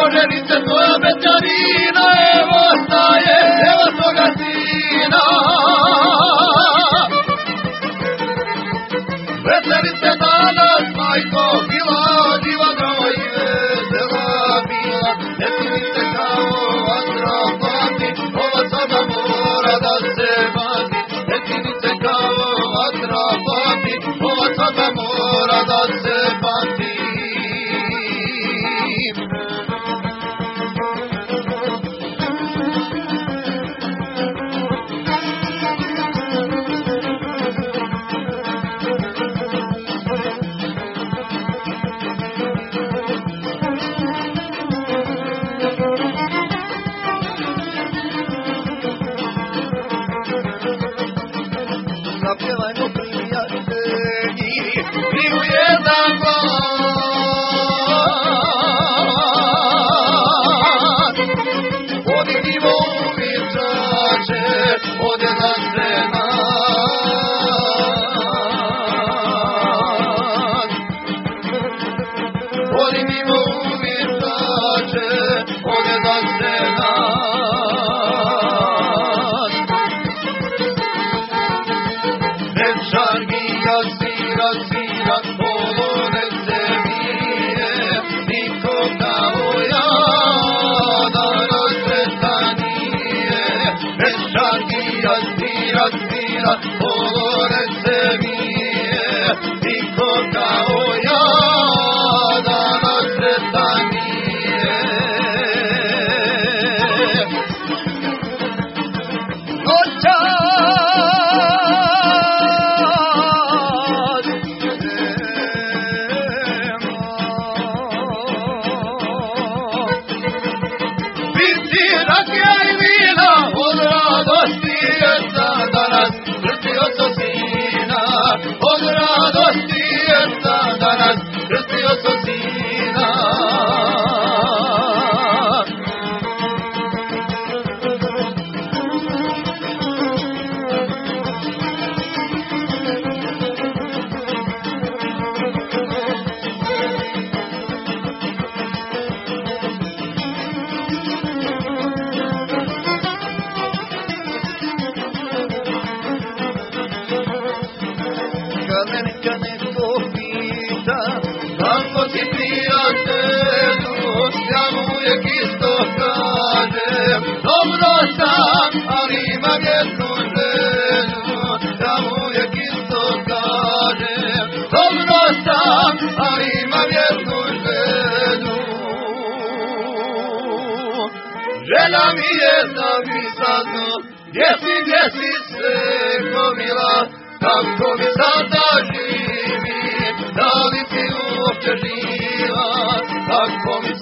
Oženice tvoja bećarina, evo staje, evo svoga sina. Veselice danas, majko, bila diva zdrava i vesela bila. Ne činite kao vatra plati, ova sada mora da se mati. Ne činite kao vatra plati, ova sada mora da se mati. Zapjevajmo prijatelji, krivu jedan glas. Podignimo uvičače, ode na se nas. Podignimo uvičače, ode na se nas. Žargija svira, svira, polone se mije, niko kao ja, danas sveta nije. Žargija svira, svira, polone se mije, niko kao ja, danas sveta nije. Od radosti je danas krstio sam sina. Kad neko pita kako si prijatelju, ja mu uvijek isto kažem dobro sam, ali imam jednu želju. Ja mu uvijek isto kažem dobro sam, ali imam jednu želju. Želja mi je da mi saznao gdje si sveko mila, kako mi sada živi, da li si uopće živa, kako mi